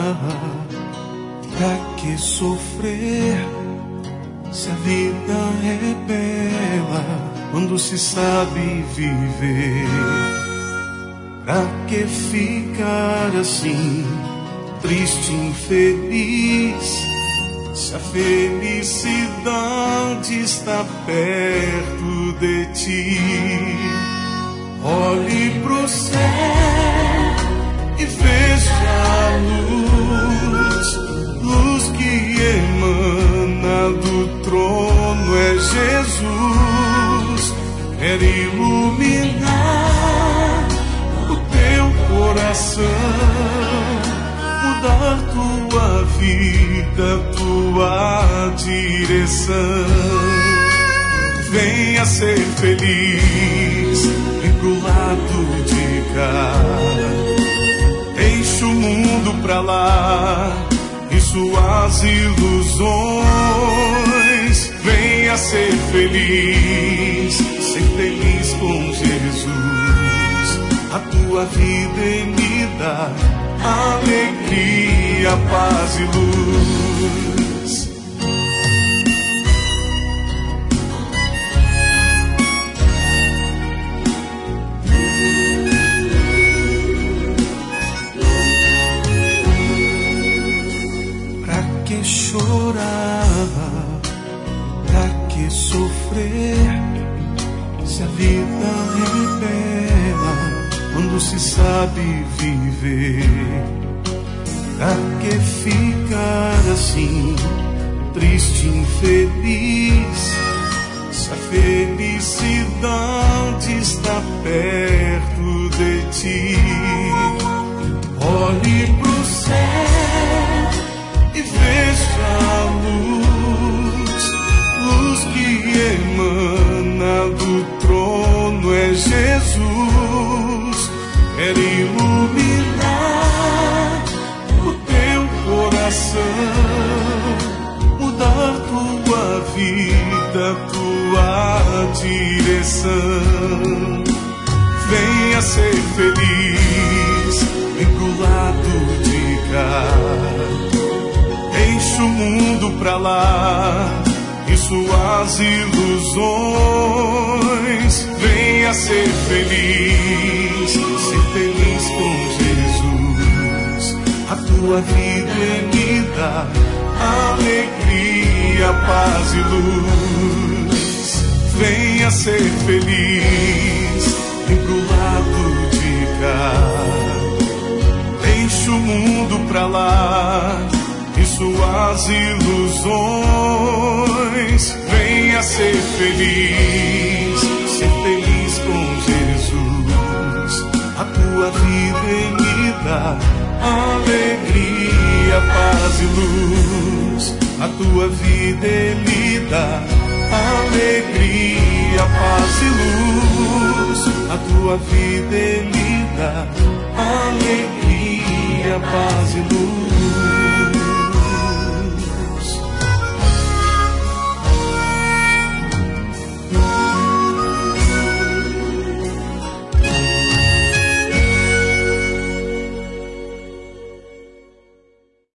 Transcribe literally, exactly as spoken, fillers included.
Pra que sofrer se a vida é bela quando se sabe viver? Pra que ficar assim, triste, infeliz, se a felicidade está perto de ti? Olhe pro céu e veja a luz, luz que emana do trono é Jesus. Quer iluminar o teu coração, mudar tua vida, tua direção. Venha ser feliz, vem pro lado de cá. Deixa o mundo pra lá e suas ilusões. Venha ser feliz, ser feliz com Jesus. A tua vida me dá alegria, paz e luz. Pra que chorar? Pra que sofrer se a vida é bela quando se sabe viver? Pra que ficar assim, triste, infeliz, se a felicidade está perto de ti? Olhe pro céu e veja a luz, luz que emana do trono é Jesus. Quer iluminar o teu coração, mudar tua vida, tua direção. Venha ser feliz, vem pro lado de cá. Deixa o mundo pra lá e suas ilusões. Venha ser feliz, ser feliz com Jesus. A tua vida me dá alegria, paz e luz. Venha ser feliz, vem pro lado de cá. Deixa o mundo pra lá e suas ilusões. Venha ser feliz, ser feliz com Jesus. A tua vida me dá alegria, paz e luz. A tua vida me dá alegria, paz e luz. A tua vida me dá alegria, paz e luz.